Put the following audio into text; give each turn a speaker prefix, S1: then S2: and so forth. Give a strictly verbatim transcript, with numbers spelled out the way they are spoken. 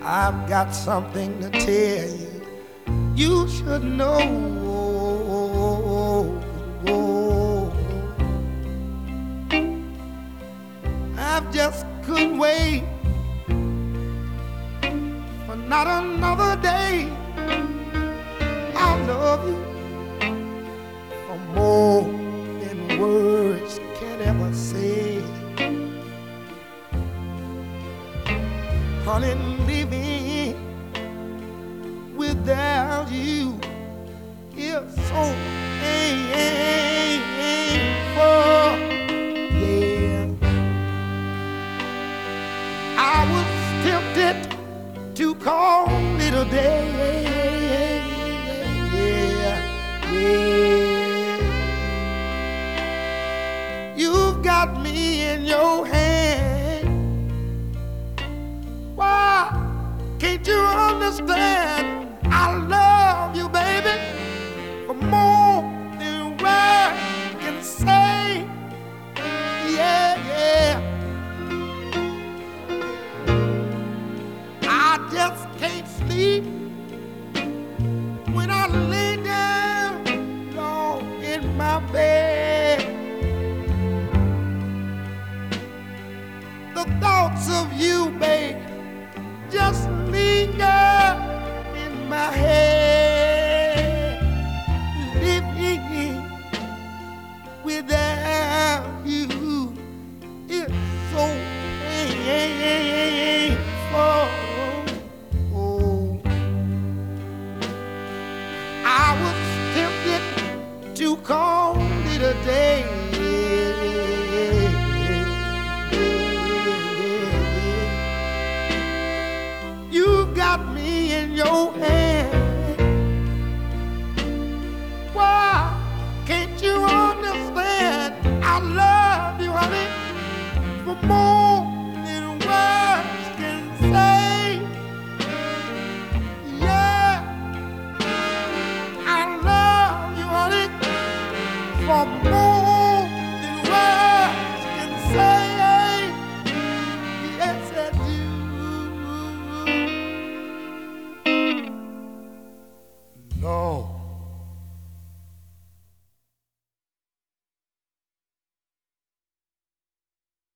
S1: I've got something to tell you. You should know. I just couldn't wait for not another day. I love you for more than words can ever say. Honey, living without you is so painful. Yeah, I was tempted to call it a day. Yeah, yeah. You've got me in your hand. Why can't you understand?